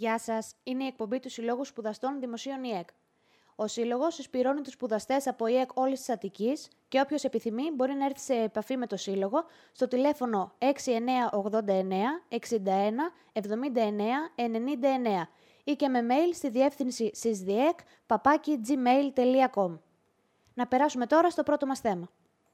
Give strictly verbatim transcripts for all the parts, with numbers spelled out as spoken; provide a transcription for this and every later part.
Γεια σας, είναι η εκπομπή του Συλλόγου Σπουδαστών Δημοσίων ΙΕΚ. Ο Σύλλογος συσπηρώνει τους σπουδαστές από ΙΕΚ όλης της Αττικής και όποιος επιθυμεί μπορεί να έρθει σε επαφή με το Σύλλογο στο τηλέφωνο έξι εννιά ογδόντα εννιά εξήντα ένα εβδομήντα εννιά ενενήντα εννιά ή και με mail στη διεύθυνση sysdiek παπάκι gmail τελεία com. Να περάσουμε τώρα στο πρώτο μας θέμα.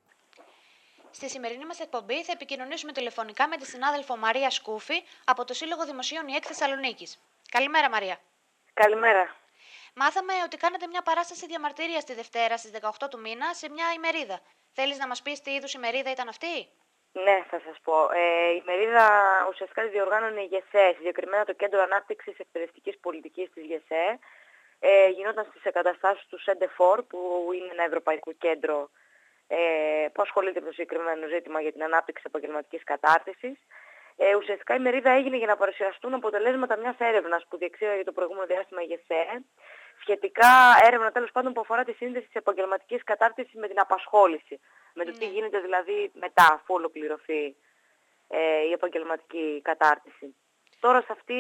Στη σημερινή μας εκπομπή θα επικοινωνήσουμε τηλεφωνικά με τη συνάδελφο Μαρία Σκούφη από το Σύλλογο Δημοσίων ΙΕΚ Θεσσαλονίκης. Καλημέρα, Μαρία. Καλημέρα. Μάθαμε ότι κάνετε μια παράσταση διαμαρτυρίας τη Δευτέρα στις δεκαοκτώ του μήνα σε μια ημερίδα. Θέλεις να μας πεις τι είδους ημερίδα ήταν αυτή? Ναι, θα σας πω. Ε, η ημερίδα ουσιαστικά τη διοργάνωνε η ΓΕΣΕ, συγκεκριμένα το Κέντρο Ανάπτυξης Εκπαιδευτικής Πολιτικής της ΓΕΣΕ. Ε, γινόταν στις εγκαταστάσεις του ΣΕΝΤΕΦΟΡ, που είναι ένα ευρωπαϊκό κέντρο ε, που ασχολείται με το συγκεκριμένο ζήτημα για την ανάπτυξη επαγγελματικής κατάρτισης. Ε, ουσιαστικά η ημερίδα έγινε για να παρουσιαστούν αποτελέσματα μιας έρευνας που διεξήγαγε το προηγούμενο διάστημα η ΓΕΣΕ, σχετικά έρευνα τέλος πάντων που αφορά τη σύνδεση της επαγγελματικής κατάρτισης με την απασχόληση. Με το Ναι. τι γίνεται δηλαδή μετά, αφού ολοκληρωθεί ε, η επαγγελματική κατάρτιση. Τώρα σε αυτή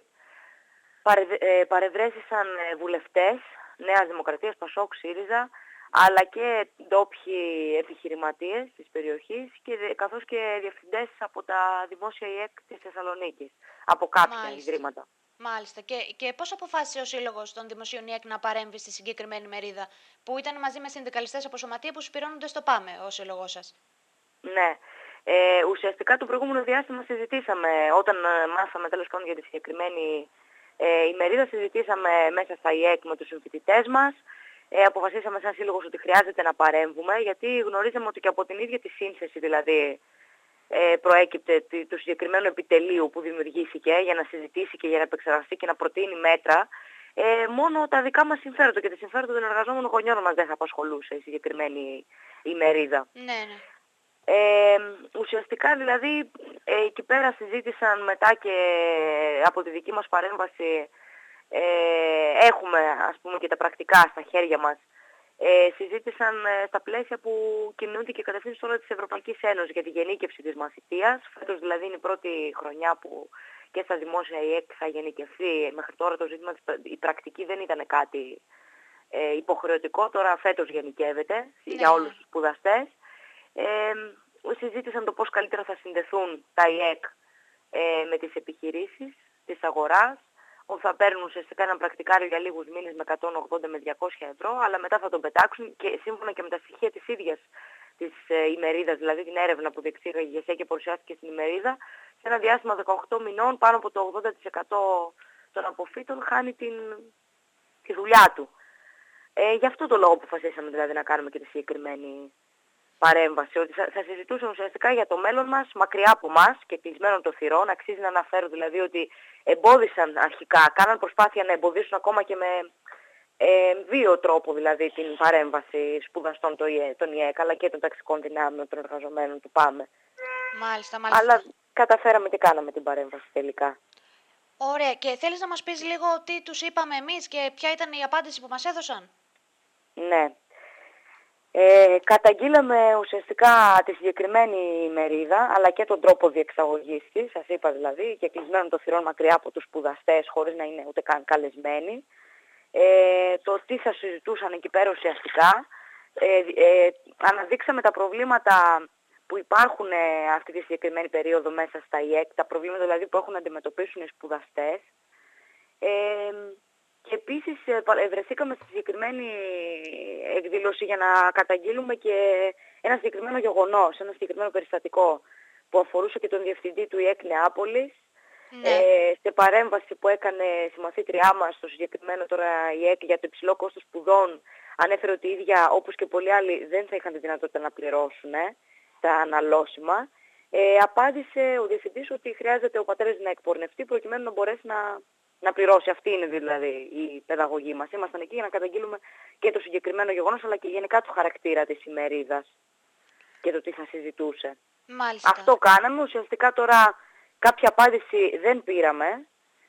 παρευ, ε, παρευρέθησαν ε, βουλευτές Νέας Δημοκρατίας, Πασόκ, ΣΥΡΙΖΑ, αλλά και ντόπιοι επιχειρηματίες της περιοχής, και, καθώς και διευθυντές από τα δημόσια ΙΕΚ της Θεσσαλονίκης, από κάποια Μάλιστα. ιδρύματα. Μάλιστα. Και, και πώς αποφάσισε ο Σύλλογος των Δημοσίων ΙΕΚ να παρέμβει στη συγκεκριμένη μερίδα, που ήταν μαζί με συνδικαλιστές από σωματεία που συσπηρώνονται στο ΠΑΜΕ, ο Σύλλογός σας? Ναι. Ε, ουσιαστικά το προηγούμενο διάστημα συζητήσαμε, όταν ε, μάθαμε τέλος πάντων για τη συγκεκριμένη ε, ημερίδα, συζητήσαμε μέσα στα ΙΕΚ με τους συμφοιτητές μας. Ε, αποφασίσαμε σαν σύλλογος ότι χρειάζεται να παρέμβουμε, γιατί γνωρίζαμε ότι και από την ίδια τη σύνθεση δηλαδή ε, προέκυπτε του συγκεκριμένου επιτελείου που δημιουργήθηκε για να συζητήσει και για να επεξεργαστεί και να προτείνει μέτρα, ε, μόνο τα δικά μας συμφέροντα και τα συμφέροντα των εργαζόμενων γονιών μας δεν θα απασχολούσε η συγκεκριμένη ημερίδα. Ναι, ναι. Ε, ουσιαστικά δηλαδή ε, εκεί πέρα συζήτησαν μετά και από τη δική μας παρέμβαση, ε, έχουμε ας πούμε και τα πρακτικά στα χέρια μας, ε, συζήτησαν ε, στα πλαίσια που κινούνται και κατευθύνσεις όλα της Ευρωπαϊκής Ένωσης για τη γενίκευση της μαθητείας. Φέτος δηλαδή είναι η πρώτη χρονιά που και στα δημόσια ΙΕΚ θα γενικευθεί. Μέχρι τώρα το ζήτημα, η πρακτική δεν ήταν κάτι ε, υποχρεωτικό, τώρα φέτος γενικεύεται, ναι, για όλους τους σπουδαστές. Ε, συζήτησαν το πώς καλύτερα θα συνδεθούν τα ΙΕΚ ε, με τις επιχειρήσεις της αγοράς, όπου θα παίρνουν ουσιαστικά ένα πρακτικάριο για λίγους μήνες με εκατόν ογδόντα με διακόσια ευρώ, αλλά μετά θα τον πετάξουν, και σύμφωνα και με τα στοιχεία της ίδιας της ε, ημερίδας, δηλαδή την έρευνα που διεξήγαγε η ΓΕΣΕ και παρουσιάστηκε στην ημερίδα, σε ένα διάστημα δεκαοκτώ μηνών πάνω από το ογδόντα τοις εκατό των αποφύτων χάνει την, τη δουλειά του. Ε, γι' αυτό το λόγο αποφασίσαμε δηλαδή να κάνουμε και τη συγκεκριμένη παρέμβαση, ότι θα, θα συζητούσαν ουσιαστικά για το μέλλον μας, μακριά από μας και κλεισμένων των θυρών. Αξίζει να αναφέρω δηλαδή ότι εμπόδισαν αρχικά, κάναν προσπάθεια να εμποδίσουν ακόμα και με ε, δύο τρόπο δηλαδή την παρέμβαση σπουδαστών των ΙΕΚ, αλλά και των ταξικών δυνάμεων των εργαζομένων του ΠΑΜΕ. Μάλιστα, μάλιστα. Αλλά καταφέραμε και κάναμε την παρέμβαση τελικά. Ωραία. Και θέλεις να μας πεις λίγο τι τους είπαμε εμείς και ποια ήταν η απάντηση που μας έδωσαν? Ναι. Ε, καταγγείλαμε ουσιαστικά τη συγκεκριμένη ημερίδα, αλλά και τον τρόπο διεξαγωγής της, σας είπα δηλαδή, και κλεισμένων των θυρών μακριά από τους σπουδαστές, χωρίς να είναι ούτε καν καλεσμένοι. Ε, το τι θα συζητούσαν εκεί πέρα ουσιαστικά. Ε, ε, αναδείξαμε τα προβλήματα που υπάρχουν ε, αυτή τη συγκεκριμένη περίοδο μέσα στα ΙΕΚ, τα προβλήματα δηλαδή που έχουν να αντιμετωπίσουν οι σπουδαστές. Ε, Και επίσης βρεθήκαμε στη συγκεκριμένη εκδήλωση για να καταγγείλουμε και ένα συγκεκριμένο γεγονός, ένα συγκεκριμένο περιστατικό που αφορούσε και τον διευθυντή του ΙΕΚ Νεάπολης. Ναι. Ε, σε παρέμβαση που έκανε η συμμαθήτριά μας στο συγκεκριμένο τώρα ΙΕΚ για το υψηλό κόστος σπουδών, ανέφερε ότι η ίδια, όπως και πολλοί άλλοι, δεν θα είχαν τη δυνατότητα να πληρώσουν ε, τα αναλώσιμα. Ε, απάντησε ο διευθυντής ότι χρειάζεται ο πατέρας να εκπορνευτεί προκειμένου να μπορέσει να... να πληρώσει. Αυτή είναι δηλαδή η παιδαγωγή μας. Ήμασταν εκεί για να καταγγείλουμε και το συγκεκριμένο γεγονός, αλλά και γενικά του χαρακτήρα της ημερίδας και το τι θα συζητούσε. Μάλιστα. Αυτό κάναμε. Ουσιαστικά τώρα κάποια απάντηση δεν πήραμε.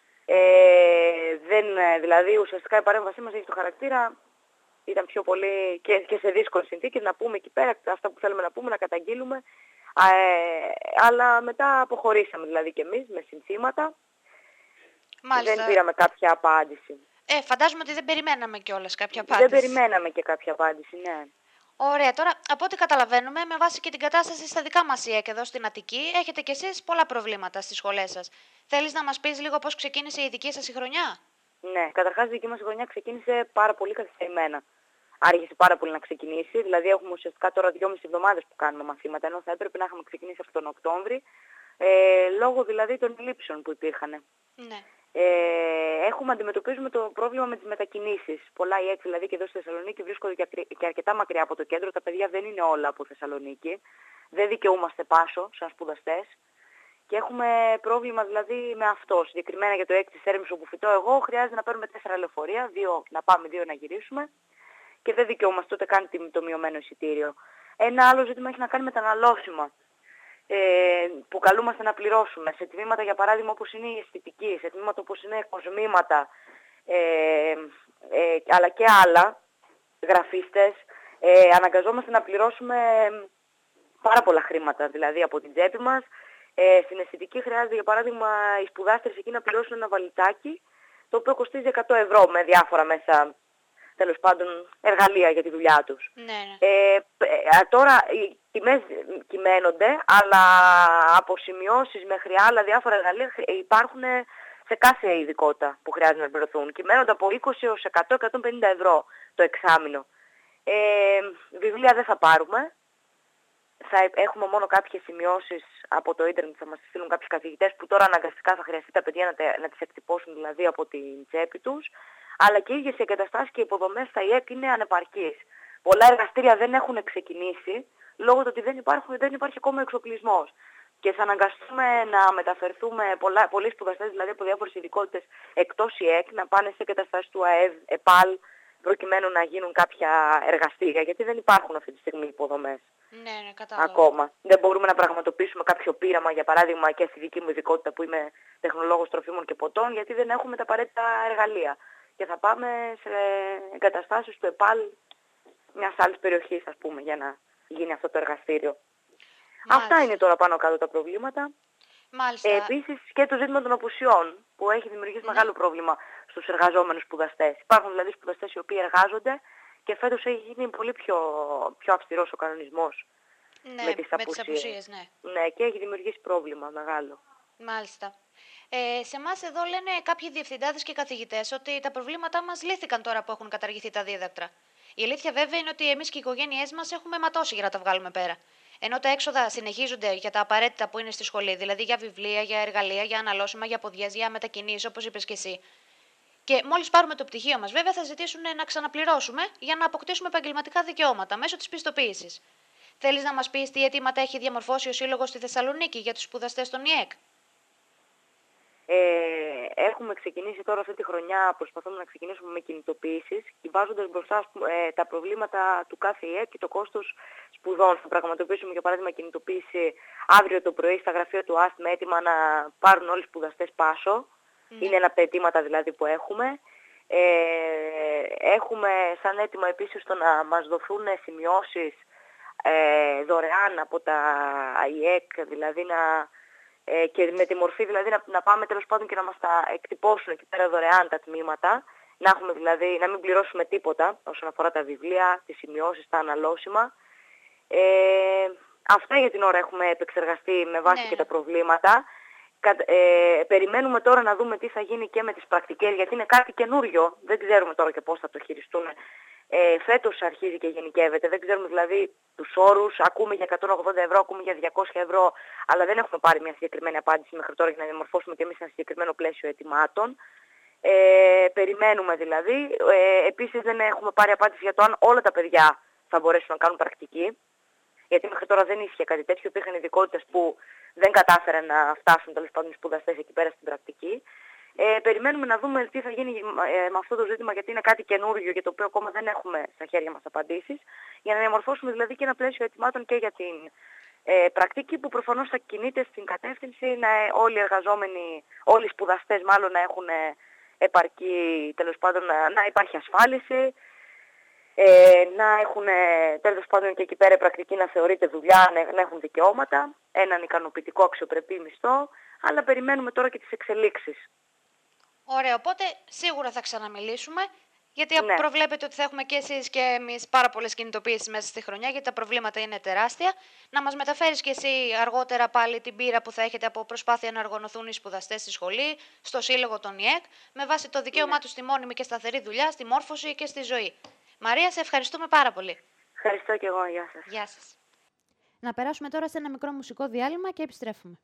Ε, δεν, δηλαδή ουσιαστικά η παρέμβασή μας έχει το χαρακτήρα, ήταν πιο πολύ και, και σε δύσκολες συνθήκες να πούμε εκεί πέρα αυτά που θέλουμε να πούμε, να καταγγείλουμε. Ε, αλλά μετά αποχωρήσαμε δηλαδή και εμείς με συνθήματα. Μάλιστα. Δεν πήραμε κάποια απάντηση. Ε, φαντάζομαι ότι δεν περιμέναμε κιόλας κάποια απάντηση. Δεν περιμέναμε και κάποια απάντηση, ναι. Ωραία, τώρα από ό,τι καταλαβαίνουμε, με βάση και την κατάσταση στα δικά μας ΙΕΚ εδώ στην Αττική, έχετε κι εσείς πολλά προβλήματα στις σχολές σας. Θέλεις να μας πεις λίγο πώς ξεκίνησε η δική σας η χρονιά? Ναι, καταρχάς η δική μας χρονιά ξεκίνησε πάρα πολύ καθυστερημένα. Άργησε πάρα πολύ να ξεκινήσει, δηλαδή έχουμε ουσιαστικά τώρα δυόμιση εβδομάδες που κάνουμε μαθήματα, ενώ θα έπρεπε να είχαμε ξεκινήσει από τον Οκτώβρη, ε, λόγω δηλαδή των λήψεων που υπήρχαν. Ναι. Ε, έχουμε αντιμετωπίζουμε το πρόβλημα με τις μετακινήσεις. Πολλά ΙΕΚ δηλαδή και εδώ στη Θεσσαλονίκη βρίσκονται και αρκετά μακριά από το κέντρο. Τα παιδιά δεν είναι όλα από Θεσσαλονίκη. Δεν δικαιούμαστε πάσο σαν σπουδαστές. Και έχουμε πρόβλημα δηλαδή με αυτό. Συγκεκριμένα για το ΙΕΚ της Έρμης όπου φοιτώ εγώ χρειάζεται να παίρνουμε τέσσερα λεωφορεία, δύο να πάμε, δύο να γυρίσουμε. Και δεν δικαιούμαστε ούτε καν το μειωμένο εισιτήριο. Ένα άλλο ζήτημα έχει να κάνει με τα αναλώσιμα. Ε, που καλούμαστε να πληρώσουμε σε τμήματα για παράδειγμα όπως είναι η αισθητική, σε τμήματα όπως είναι κοσμήματα ε, ε, αλλά και άλλα γραφίστες, ε, αναγκαζόμαστε να πληρώσουμε πάρα πολλά χρήματα δηλαδή από την τσέπη μας. Ε, στην αισθητική χρειάζεται για παράδειγμα οι σπουδάστερες εκεί να πληρώσουν ένα βαλιτάκι το οποίο κοστίζει εκατό ευρώ με διάφορα μέσα, τέλος πάντων, εργαλεία για τη δουλειά τους. Ναι, ναι. Ε, τώρα οι τιμές κυμαίνονται, αλλά αποσημειώσεις μέχρι άλλα διάφορα εργαλεία υπάρχουν σε κάθε ειδικότητα που χρειάζεται να πληρωθούν. Κυμαίνονται από είκοσι έως εκατό με εκατόν πενήντα ευρώ το εξάμηνο. Ε, βιβλία δεν θα πάρουμε. Θα έχουμε μόνο κάποιες σημειώσεις από το ίντερνετ, θα μας στείλουν κάποιοι καθηγητές που τώρα αναγκαστικά θα χρειαστεί τα παιδιά να, τε, να τις εκτυπώσουν δηλαδή από την τσέπη τους. Αλλά και οι ίδιες οι εγκαταστάσεις και οι υποδομές στα ΙΕΚ είναι ανεπαρκείς. Πολλά εργαστήρια δεν έχουν ξεκινήσει λόγω του ότι δεν, υπάρχουν, δεν υπάρχει ακόμα εξοπλισμός. Και θα αναγκαστούμε να μεταφερθούμε πολλά, πολλοί σπουδαστές δηλαδή από διάφορες ειδικότητες εκτός ΙΕΚ να πάνε σε εγκαταστάσεις του ΑΕΔ, ΕΠΑΛ, προκειμένου να γίνουν κάποια εργαστήρια, γιατί δεν υπάρχουν αυτή τη στιγμή υποδομές. Ναι, ναι, κατάλαβα. Ακόμα. Δεν μπορούμε να πραγματοποιήσουμε κάποιο πείραμα, για παράδειγμα και στη δική μου ειδικότητα που είμαι τεχνολόγος τροφίμων και ποτών, γιατί δεν έχουμε τα απαραίτητα εργαλεία. Και θα πάμε σε εγκαταστάσεις του ΕΠΑΛ μιας άλλης περιοχής, ας πούμε, για να γίνει αυτό το εργαστήριο. Μάλιστα. Αυτά είναι τώρα πάνω κάτω τα προβλήματα. Μάλιστα. Ε, επίσης και το ζήτημα των απουσιών, που έχει δημιουργήσει Ναι. μεγάλο πρόβλημα στους εργαζόμενους σπουδαστές. Υπάρχουν δηλαδή σπουδαστές οι οποίοι εργάζονται και φέτος έχει γίνει πολύ πιο, πιο αυστηρός ο κανονισμός Ναι, με τις με απουσίες. τις απουσίες, ναι. Ναι, και έχει δημιουργήσει πρόβλημα μεγάλο. Μάλιστα. Ε, σε εμάς εδώ λένε κάποιοι διευθυντάδες και καθηγητές ότι τα προβλήματά μας λύθηκαν τώρα που έχουν καταργηθεί τα δίδακτρα. Η αλήθεια βέβαια είναι ότι εμείς και οι οικογένειές μας έχουμε ματώσει για να τα βγάλουμε πέρα. Ενώ τα έξοδα συνεχίζονται για τα απαραίτητα που είναι στη σχολή, δηλαδή για βιβλία, για εργαλεία, για αναλώσιμα, για ποδιές, για μετακινήσεις, όπως είπες και εσύ. Και μόλις πάρουμε το πτυχίο μας, βέβαια θα ζητήσουν να ξαναπληρώσουμε για να αποκτήσουμε επαγγελματικά δικαιώματα μέσω της πιστοποίησης. Θέλεις να μας πεις τι αιτήματα έχει διαμορφώσει ο Σύλλογος στη Θεσσαλονίκη για τους σπουδαστές των ΙΕΚ? Ε, έχουμε ξεκινήσει τώρα αυτή τη χρονιά, προσπαθούμε να ξεκινήσουμε με κινητοποιήσεις και βάζοντας μπροστά ε, τα προβλήματα του κάθε ΙΕΚ και το κόστος σπουδών. Θα πραγματοποιήσουμε για παράδειγμα κινητοποίηση αύριο το πρωί στα γραφεία του ΑΣΤ με έτοιμα να πάρουν όλοι οι σπουδαστές πάσο. Mm. Είναι ένα από τα αιτήματα δηλαδή που έχουμε. Ε, έχουμε σαν αίτημα επίσης το να μας δοθούν σημειώσεις ε, δωρεάν από τα ΙΕΚ, δηλαδή να... Ε, και με τη μορφή δηλαδή να, να πάμε τέλος πάντων και να μας τα εκτυπώσουν εκεί πέρα δωρεάν τα τμήματα, να έχουμε δηλαδή, να μην πληρώσουμε τίποτα όσον αφορά τα βιβλία, τις σημειώσεις, τα αναλώσιμα. Ε, αυτά για την ώρα έχουμε επεξεργαστεί με βάση ναι. και τα προβλήματα. Κα, ε, περιμένουμε τώρα να δούμε τι θα γίνει και με τις πρακτικές, γιατί είναι κάτι καινούριο, δεν ξέρουμε τώρα και πώς θα το χειριστούν. Ε, φέτος αρχίζει και γενικεύεται, δεν ξέρουμε δηλαδή τους όρους, ακούμε για εκατόν ογδόντα ευρώ, ακούμε για διακόσια ευρώ, αλλά δεν έχουμε πάρει μια συγκεκριμένη απάντηση μέχρι τώρα για να διαμορφώσουμε και εμείς ένα συγκεκριμένο πλαίσιο αιτημάτων. Ε, περιμένουμε δηλαδή. Ε, επίσης δεν έχουμε πάρει απάντηση για το αν όλα τα παιδιά θα μπορέσουν να κάνουν πρακτική, γιατί μέχρι τώρα δεν ίσχυε κάτι τέτοιο, υπήρχαν ειδικότητες που δεν κατάφεραν να φτάσουν τέλος πάντων οι σπουδαστές εκεί πέρα στην πρακτική. Ε, περιμένουμε να δούμε τι θα γίνει ε, με αυτό το ζήτημα, γιατί είναι κάτι καινούργιο για το οποίο ακόμα δεν έχουμε στα χέρια μας απαντήσεις, για να διαμορφώσουμε δηλαδή και ένα πλαίσιο αιτημάτων και για την ε, πρακτική, που προφανώς θα κινείται στην κατεύθυνση να ε, όλοι οι εργαζόμενοι, όλοι οι σπουδαστές μάλλον να έχουν ε, επαρκή, τέλος πάντων να, να υπάρχει ασφάλιση, ε, να έχουν ε, τέλος πάντων και εκεί πέρα πρακτική να θεωρείται δουλειά, να, να έχουν δικαιώματα, έναν ικανοποιητικό αξιοπρεπή μισθό, αλλά περιμένουμε τώρα και τις εξελίξεις. Ωραία, οπότε σίγουρα θα ξαναμιλήσουμε. Γιατί Ναι. προβλέπετε ότι θα έχουμε και εσείς και εμείς πάρα πολλές κινητοποιήσεις μέσα στη χρονιά, γιατί τα προβλήματα είναι τεράστια. Να μας μεταφέρεις και εσύ αργότερα πάλι την πείρα που θα έχετε από προσπάθεια να οργανωθούν οι σπουδαστές στη σχολή, στο σύλλογο των ΙΕΚ, με βάση το δικαίωμά Ναι. τους στη μόνιμη και σταθερή δουλειά, στη μόρφωση και στη ζωή. Μαρία, σε ευχαριστούμε πάρα πολύ. Ευχαριστώ και εγώ. Γεια σας. Γεια σας. Να περάσουμε τώρα σε ένα μικρό μουσικό διάλειμμα και επιστρέφουμε.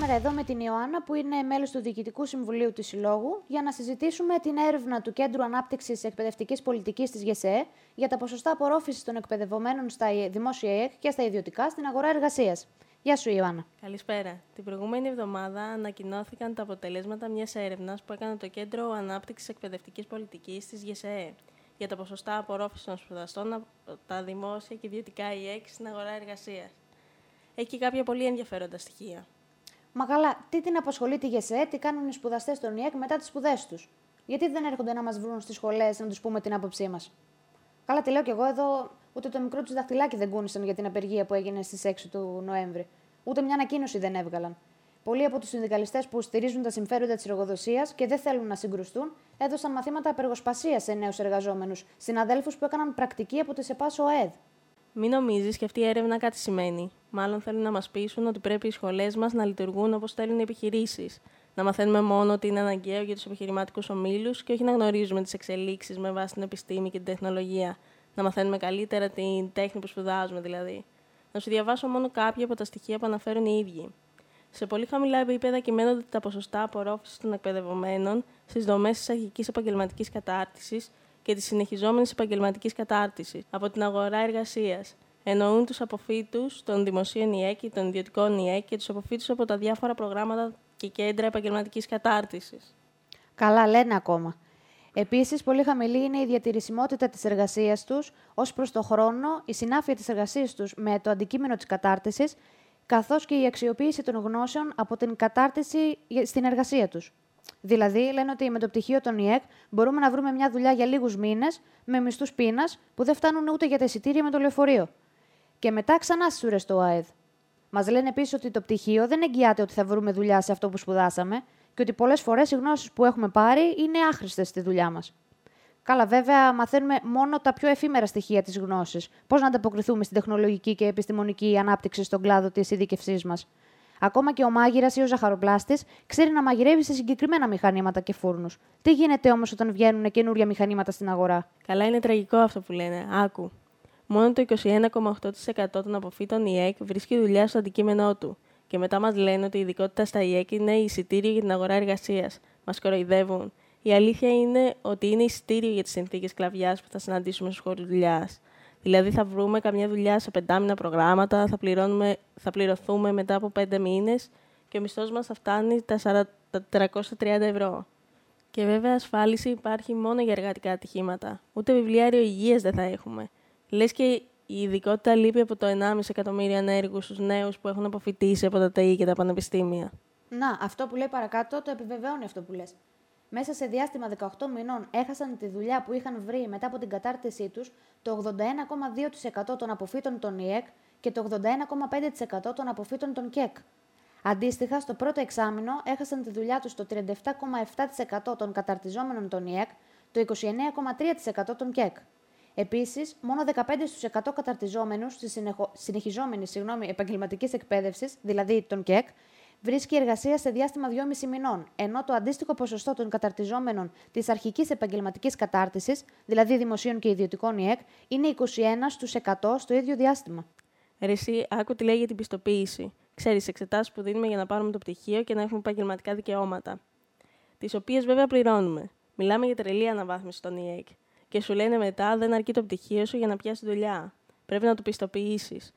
σήμερα εδώ με την Ιωάννα, που είναι μέλος του Διοικητικού Συμβουλίου του Συλλόγου, για να συζητήσουμε την έρευνα του Κέντρου Ανάπτυξης Εκπαιδευτικής Πολιτικής της ΓΕΣΕΕ για τα ποσοστά απορρόφησης των εκπαιδευομένων στα δημόσια ΙΕΚ και στα ιδιωτικά στην αγορά εργασίας. Γεια σου, Ιωάννα. Καλησπέρα. Την προηγούμενη εβδομάδα ανακοινώθηκαν τα αποτελέσματα μιας έρευνας που έκανε το Κέντρο Ανάπτυξης Εκπαιδευτικής Πολιτικής της ΓΕΣΕΕ για τα ποσοστά απορρόφησης των σπουδαστών από τα δημόσια και ιδιωτικά ΙΕΚ στην αγορά εργασίας. Έχει και κάποια πολύ ενδιαφέροντα στοιχεία. Μα καλά, τι την απασχολεί τη ΓΕΣΕΕ, τι κάνουν οι σπουδαστές των ΙΕΚ μετά τις σπουδές τους? Γιατί δεν έρχονται να μας βρουν στις σχολές να τους πούμε την άποψή μας? Καλά, τη λέω κι εγώ εδώ, ούτε το μικρό τους δαχτυλάκι δεν κούνησαν για την απεργία που έγινε στις έξι του Νοέμβρη. Ούτε μια ανακοίνωση δεν έβγαλαν. Πολλοί από τους συνδικαλιστές που στηρίζουν τα συμφέροντα της εργοδοσίας και δεν θέλουν να συγκρουστούν, έδωσαν μαθήματα απεργοσπασίας σε νέους εργαζόμενους, συναδέλφους που έκαναν πρακτική από τις ΕΠΑΣ ΟΕΔ. Μην νομίζεις και αυτή η έρευνα κάτι σημαίνει. Μάλλον θέλουν να μας πείσουν ότι πρέπει οι σχολές μας να λειτουργούν όπως θέλουν οι επιχειρήσεις. Να μαθαίνουμε μόνο ότι είναι αναγκαίο για τους επιχειρηματικούς ομίλους και όχι να γνωρίζουμε τις εξελίξεις με βάση την επιστήμη και την τεχνολογία. Να μαθαίνουμε καλύτερα την τέχνη που σπουδάζουμε δηλαδή. Να σου διαβάσω μόνο κάποια από τα στοιχεία που αναφέρουν οι ίδιοι. Σε πολύ χαμηλά επίπεδα κυμαίνονται τα ποσοστά απορρόφησης των εκπαιδευομένων στις δομές της αρχικής επαγγελματικής κατάρτισης και της συνεχιζόμενης επαγγελματικής κατάρτισης από την αγορά εργασίας. Εννοούν τους αποφύτους των δημοσίων ΙΕΚ και των ιδιωτικών ΙΕΚ και τους αποφύτους από τα διάφορα προγράμματα και κέντρα επαγγελματικής κατάρτισης. Καλά, λένε ακόμα. Επίσης, πολύ χαμηλή είναι η διατηρησιμότητα της εργασίας τους ως προς το χρόνο, η συνάφεια της εργασίας τους με το αντικείμενο της κατάρτισης, καθώς και η αξιοποίηση των γνώσεων από την κατάρτιση στην εργασία τους. Δηλαδή, λένε ότι με το πτυχίο των ΙΕΚ μπορούμε να βρούμε μια δουλειά για λίγους μήνες με μισθούς πείνας που δεν φτάνουν ούτε για τα εισιτήρια με το λεωφορείο. Και μετά ξανά στις ουρές του ΑΕΔ. Μας λένε επίσης ότι το πτυχίο δεν εγγυάται ότι θα βρούμε δουλειά σε αυτό που σπουδάσαμε και ότι πολλές φορές οι γνώσεις που έχουμε πάρει είναι άχρηστες στη δουλειά μας. Καλά, βέβαια, μαθαίνουμε μόνο τα πιο εφήμερα στοιχεία της γνώσης. Πώς να ανταποκριθούμε στην τεχνολογική και επιστημονική ανάπτυξη στον κλάδο της ειδίκευσής μας. Ακόμα και ο μάγειρας ή ο ζαχαροπλάστης ξέρει να μαγειρεύει σε συγκεκριμένα μηχανήματα και φούρνους. Τι γίνεται όμως όταν βγαίνουν καινούρια μηχανήματα στην αγορά? Καλά, είναι τραγικό αυτό που λένε. Άκου. Μόνο το είκοσι ένα κόμμα οκτώ τοις εκατό των αποφύτων ΙΕΚ βρίσκει δουλειά στο αντικείμενό του. Και μετά μας λένε ότι η ειδικότητα στα ΙΕΚ είναι εισιτήριο για την αγορά εργασίας. Μας κοροϊδεύουν. Η αλήθεια είναι ότι είναι εισιτήριο για τις συνθήκες σκλαβιάς που θα συναντήσουμε στους χώρους δουλειάς. Δηλαδή, θα βρούμε καμιά δουλειά σε πεντάμινα προγράμματα, θα, θα πληρωθούμε μετά από πέντε μήνες και ο μισθός μας θα φτάνει τα τετρακόσια τριάντα ευρώ. Και βέβαια, ασφάλιση υπάρχει μόνο για εργατικά ατυχήματα. Ούτε βιβλιάριο υγείας δεν θα έχουμε. Λες και η ειδικότητα λείπει από το ενάμιση εκατομμύρια ανέργους στους νέους που έχουν αποφοιτήσει από τα ΤΕΙ και τα πανεπιστήμια. Να, αυτό που λέει παρακάτω το επιβεβαιώνει αυτό που λες. Μέσα σε διάστημα δεκαοκτώ μηνών έχασαν τη δουλειά που είχαν βρει μετά από την κατάρτισή τους το ογδόντα ένα κόμμα δύο τοις εκατό των αποφύτων των ΙΕΚ και το ογδόντα ένα κόμμα πέντε τοις εκατό των αποφύτων των ΚΕΚ. Αντίστοιχα, στο πρώτο εξάμηνο έχασαν τη δουλειά τους το τριάντα επτά κόμμα επτά τοις εκατό των καταρτιζόμενων των ΙΕΚ, το είκοσι εννέα κόμμα τρία τοις εκατό των ΚΕΚ. Επίσης, μόνο δεκαπέντε τοις εκατό καταρτιζόμενους στη συνεχο... συνεχιζόμενη επαγγελματική εκπαίδευση, δηλαδή των ΚΕΚ, βρίσκει εργασία σε διάστημα δυόμισι μηνών, ενώ το αντίστοιχο ποσοστό των καταρτιζόμενων της αρχικής επαγγελματικής κατάρτισης, δηλαδή δημοσίων και ιδιωτικών ΙΕΚ, είναι είκοσι ένα τοις εκατό στο ίδιο διάστημα. Ρε εσύ, άκου τι λέει για την πιστοποίηση. Ξέρεις, εξετάσεις που δίνουμε για να πάρουμε το πτυχίο και να έχουμε επαγγελματικά δικαιώματα. Τις οποίες βέβαια πληρώνουμε. Μιλάμε για τρελή αναβάθμιση των ΙΕΚ. Και σου λένε μετά δεν αρκεί το πτυχίο σου για να πιάσει δουλειά. Πρέπει να το πιστοποιήσεις.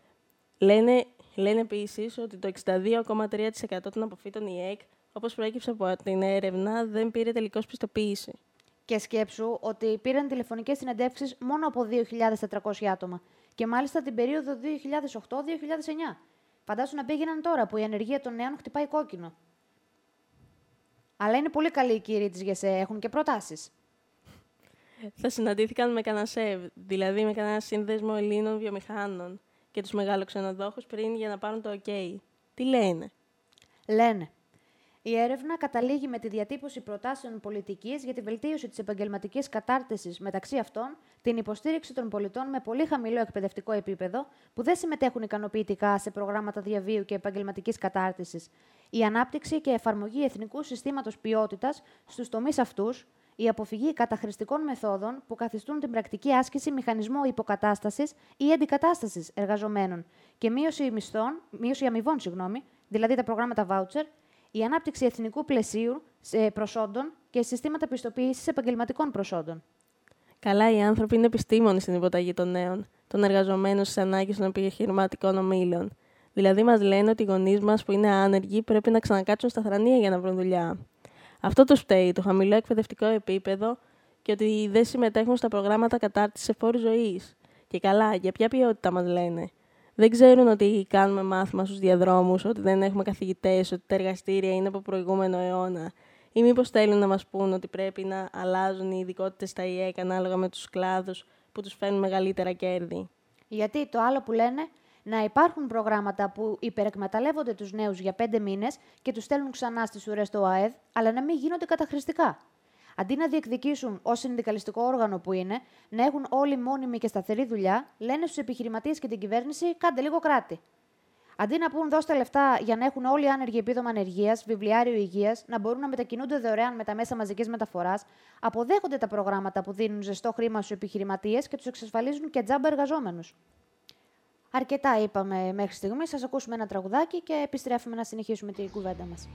Λένε. Λένε επίσης ότι το εξήντα δύο κόμμα τρία τοις εκατό των αποφύτων ΙΕΚ, όπως προέκυψε από την έρευνα, δεν πήρε τελικώς πιστοποίηση. Και σκέψου ότι πήραν τηλεφωνικές συνεντεύξεις μόνο από δύο χιλιάδες τετρακόσια άτομα. Και μάλιστα την περίοδο δύο χιλιάδες οκτώ με δύο χιλιάδες εννιά. Φαντάσου να πήγαιναν τώρα που η ανεργία των νέων χτυπάει κόκκινο. Αλλά είναι πολύ καλοί οι κύριοι της ΓΕΣΕΕ, έχουν και προτάσεις. Θα συναντήθηκαν με κανένα ΣΕΒ, δηλαδή με κανένα σύνδεσμο Ελλήνων βιομηχάνων, και τους μεγαλοξενοδόχους πριν για να πάρουν το OK. Τι λένε? Λένε. Η έρευνα καταλήγει με τη διατύπωση προτάσεων πολιτικής για τη βελτίωση της επαγγελματικής κατάρτισης, μεταξύ αυτών την υποστήριξη των πολιτών με πολύ χαμηλό εκπαιδευτικό επίπεδο που δεν συμμετέχουν ικανοποιητικά σε προγράμματα διαβίου και επαγγελματικής κατάρτισης, η ανάπτυξη και εφαρμογή εθνικού συστήματος ποιότητας στους τομείς αυτούς, η αποφυγή καταχρηστικών μεθόδων που καθιστούν την πρακτική άσκηση μηχανισμό υποκατάστασης ή αντικατάστασης εργαζομένων και μείωση, μισθών, μείωση αμοιβών συγγνώμη, δηλαδή τα προγράμματα voucher, η ανάπτυξη εθνικού πλαισίου προσόντων και συστήματα πιστοποίησης επαγγελματικών προσόντων. Καλά, οι άνθρωποι είναι επιστήμονες στην υποταγή των νέων, των εργαζομένων στις ανάγκες των επιχειρηματικών ομίλων. Δηλαδή, μας λένε ότι οι γονείς μας που είναι άνεργοι πρέπει να ξανακάτσουν στα θρανία για να βρουν δουλειά. Αυτό τους φταίει, το χαμηλό εκπαιδευτικό επίπεδο και ότι δεν συμμετέχουν στα προγράμματα κατάρτισης εφόρου ζωής. Και καλά, για ποια ποιότητα μας λένε. Δεν ξέρουν ότι κάνουμε μάθημα στους διαδρόμους, ότι δεν έχουμε καθηγητές, ότι τα εργαστήρια είναι από προηγούμενο αιώνα. Ή μήπως θέλουν να μας πούν ότι πρέπει να αλλάζουν οι ειδικότητες στα ι ε κ ανάλογα με τους κλάδους που τους φέρνουν μεγαλύτερα κέρδη. Γιατί το άλλο που λένε, να υπάρχουν προγράμματα που υπερεκμεταλλεύονται τους νέους για πέντε μήνες και τους στέλνουν ξανά στις ουρές του ΟΑΕΔ, αλλά να μην γίνονται καταχρηστικά. Αντί να διεκδικήσουν ως συνδικαλιστικό όργανο που είναι, να έχουν όλοι μόνιμη και σταθερή δουλειά, λένε στους επιχειρηματίες και την κυβέρνηση: κάντε λίγο κράτη. Αντί να πούν δώστε λεφτά για να έχουν όλοι οι άνεργοι επίδομα ανεργίας, βιβλιάριο υγείας, να μπορούν να μετακινούνται δωρεάν με τα μέσα μαζικής μεταφοράς, αποδέχονται τα προγράμματα που δίνουν ζεστό χρήμα στους επιχειρηματίες και τους εξασφαλίζουν και τζάμπα εργαζόμενους. Αρκετά είπαμε μέχρι στιγμή. Σας ακούσουμε ένα τραγουδάκι και επιστρέφουμε να συνεχίσουμε την κουβέντα μας.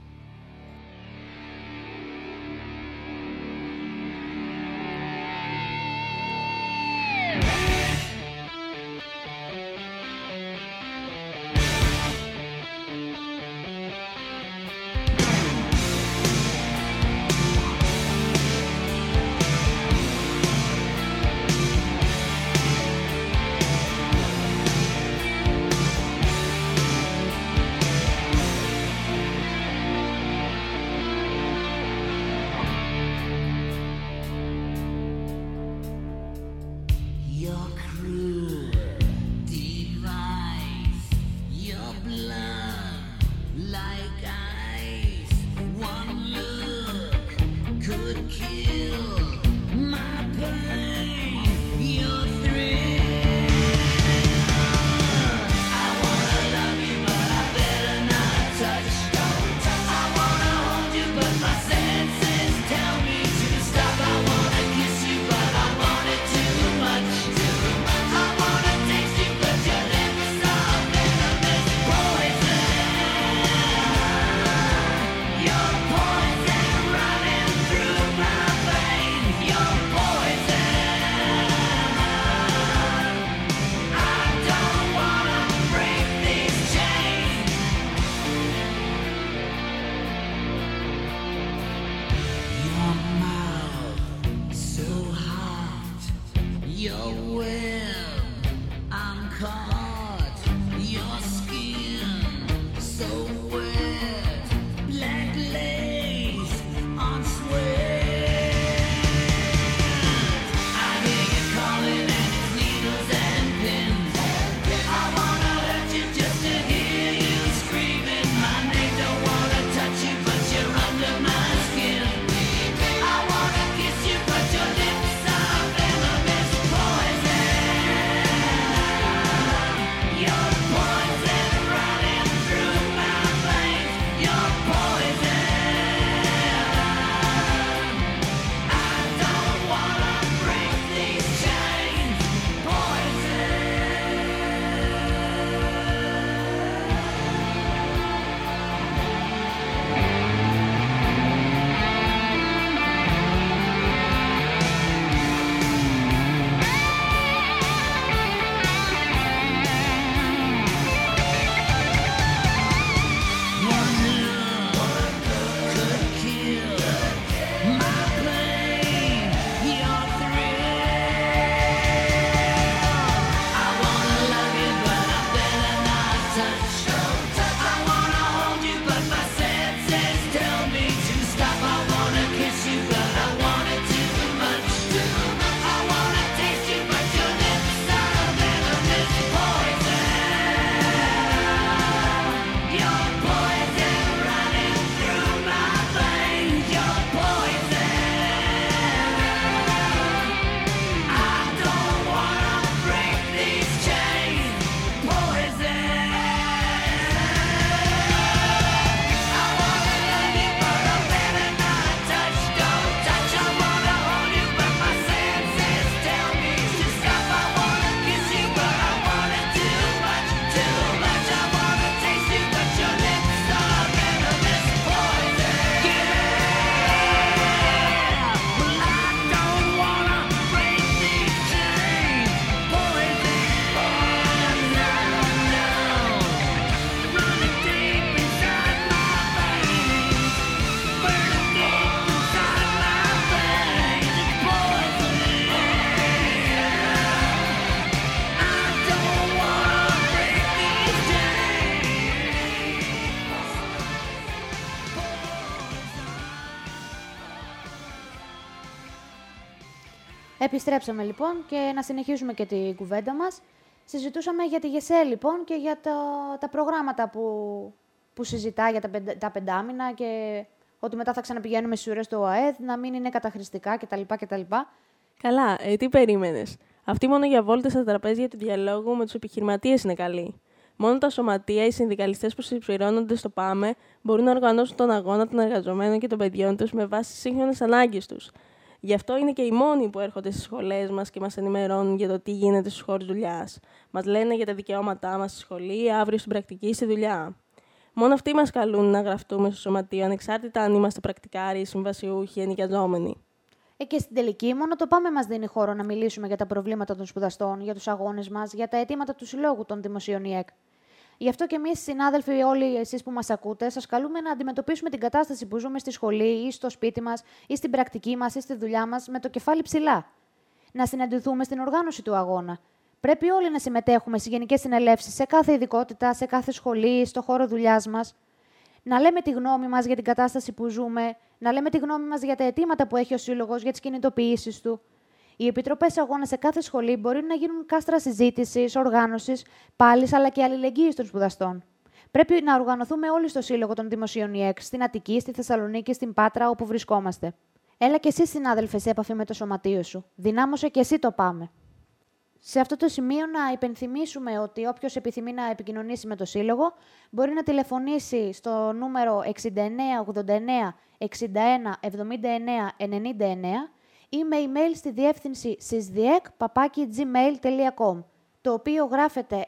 Επιστρέψαμε λοιπόν και να συνεχίσουμε και την κουβέντα μας. Συζητούσαμε για τη ΓΕΣΕ λοιπόν και για τα, τα προγράμματα που, που συζητά για τα, πεντα, τα πεντάμινα και ότι μετά θα ξαναπηγαίνουμε στις ουρές του ΟΑΕΔ, να μην είναι καταχρηστικά κτλ. κτλ. Καλά, ε, τι περίμενες. Αυτή μόνο για βόλτες στα τραπέζια του διαλόγου με τους επιχειρηματίες είναι καλή. Μόνο τα σωματεία, οι συνδικαλιστές που συσπηρώνονται στο ΠΑΜΕ μπορούν να οργανώσουν τον αγώνα των εργαζομένων και των παιδιών τους με βάση τις σύγχρονες ανάγκες τους. Γι' αυτό είναι και οι μόνοι που έρχονται στις σχολές μας και μας ενημερώνουν για το τι γίνεται στους χώρους δουλειάς. Μας λένε για τα δικαιώματά μας στη σχολή, αύριο στην πρακτική, στη δουλειά. Μόνο αυτοί μας καλούν να γραφτούμε στο σωματείο, ανεξάρτητα αν είμαστε πρακτικάριοι, συμβασιούχοι, ενοικιαζόμενοι. Ε, και στην τελική, μόνο το ΠΑΜΕ μας δίνει χώρο να μιλήσουμε για τα προβλήματα των σπουδαστών, για τους αγώνες μας, για τα αιτήματα του Συλλόγου των Δημοσίων ΙΕΚ. Γι' αυτό και εμείς, συνάδελφοι, όλοι εσείς που μας ακούτε, σας καλούμε να αντιμετωπίσουμε την κατάσταση που ζούμε στη σχολή ή στο σπίτι μας ή στην πρακτική μας ή στη δουλειά μας με το κεφάλι ψηλά. Να συναντηθούμε στην οργάνωση του αγώνα. Πρέπει όλοι να συμμετέχουμε στις γενικές συνελεύσεις, σε κάθε ειδικότητα, σε κάθε σχολή, στο χώρο δουλειάς μας. Να λέμε τη γνώμη μας για την κατάσταση που ζούμε, να λέμε τη γνώμη μας για τα αιτήματα που έχει ο Σύλλογος, για τις κινητοποιήσεις του. Οι επιτροπές αγώνα σε κάθε σχολή μπορεί να γίνουν κάστρα συζήτησης, οργάνωσης, πάλης αλλά και αλληλεγγύης των σπουδαστών. Πρέπει να οργανωθούμε όλοι στο Σύλλογο των Δημοσίων ΙΕΚ, στην Αττική, στη Θεσσαλονίκη, στην Πάτρα, όπου βρισκόμαστε. Έλα και εσύ, συνάδελφε, σε επαφή με το σωματείο σου. Δυνάμωσε και εσύ το ΠΑΜΕ. Σε αυτό το σημείο να υπενθυμίσουμε ότι όποιος επιθυμεί να επικοινωνήσει με το Σύλλογο μπορεί να τηλεφωνήσει στο νούμερο εξήντα εννέα ογδόντα εννέα εξήντα ένα εβδομήντα εννέα ενενήντα εννέα ή με email στη διεύθυνση sysdiek παπάκι gmail τελεία com, το οποίο γράφεται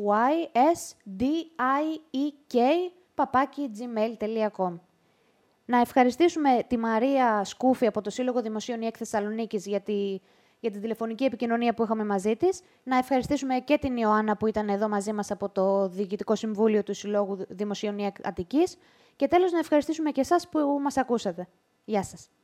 S-Y-S-D-I-E-K παπάκι gmail τελεία com. Να ευχαριστήσουμε τη Μαρία Σκούφη από το Σύλλογο Δημοσίων ΙΕΚ Θεσσαλονίκης για τη, για τη τηλεφωνική επικοινωνία που είχαμε μαζί της. Να ευχαριστήσουμε και την Ιωάννα που ήταν εδώ μαζί μας από το Διοικητικό Συμβούλιο του Συλλόγου Δημοσίων ΙΕΚ Αττικής. Και τέλος να ευχαριστήσουμε και εσάς που μας ακούσατε. Γεια σας.